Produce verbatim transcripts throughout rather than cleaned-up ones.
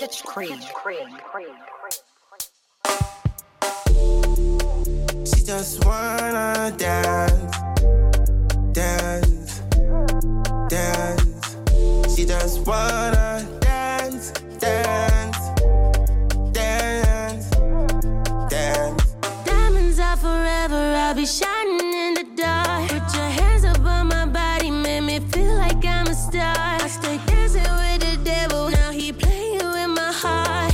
Kitch Cream. She just wanna dance, dance, dance. She just wanna dance, dance, dance, dance. Diamonds are forever, I'll be shining in the dark. Put your hands up on my body, make me feel like I'm a star. I stay dancing with the devil, now he playing with my heart.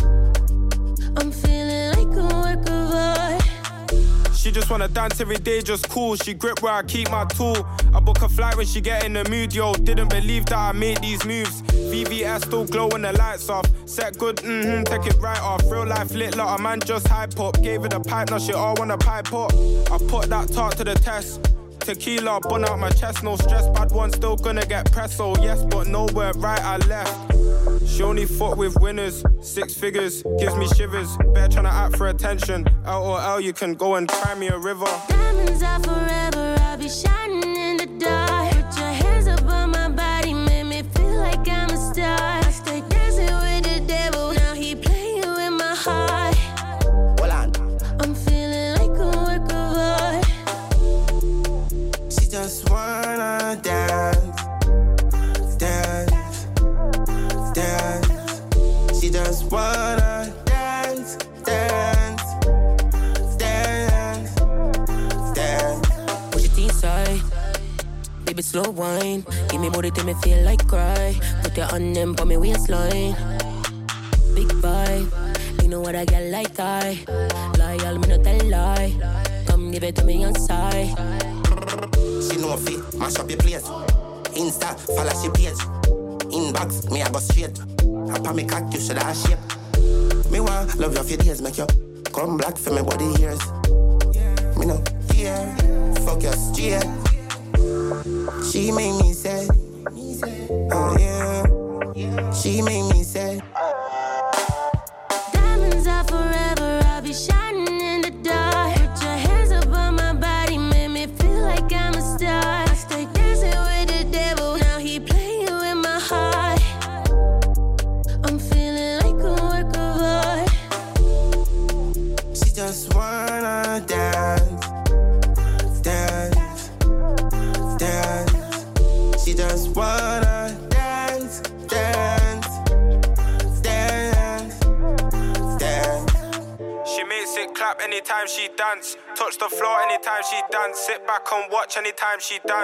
I'm feeling like a work of art. She just wanna dance every day, just cool. She grip where I keep my tool. I book a flight when she get in the mood, yo. Didn't believe that I made these moves. V V S still glow when the lights off. Set good, mm-hmm, take it right off. Real life lit, like a man just hype up. Gave her the pipe, now she all wanna pipe up. I put that talk to the test. Tequila, bun out my chest, no stress. Bad one still gonna get pressed, so yes, but nowhere right I left. She only fought with winners, six figures, gives me shivers. Better tryna act for attention. L O L, you can go and cry me a river. Diamonds are forever, I'll be shining in the dark. Put your hands up on my body, make me feel like I'm a star. I stay dancing with the devil, now he playing with my heart. Hold on. I'm feeling like a work of art. She just wanna dance, dance, dance. She just wanna dance, dance, dance, dance. Push it inside, baby slow wine. Give me body till me feel like cry. Put your hand them on me waistline. Big vibe, you know what I get like I. Loyal, me no tell lie. Come give it to me on side. She know fit, mash up your place. Insta, follow she page. Inbox, me I go straight. Up on me cock, you should have shape. Me want love you for days, make you come black for me body hairs. Me no care, fuck your straight. She make me say, oh yeah. She make me say. Diamonds are forever, I'll be shining in the dark. Put your hands up on my body, make me feel like I'm a star. I stay dancing with the devil, now he playing with my heart. I'm feeling like a work of art. She just wanna dance, dance, dance. She just wanna dance, dance, dance, dance. She makes it clap anytime she dance. Touch the floor anytime she dance. Sit back and watch anytime she dance.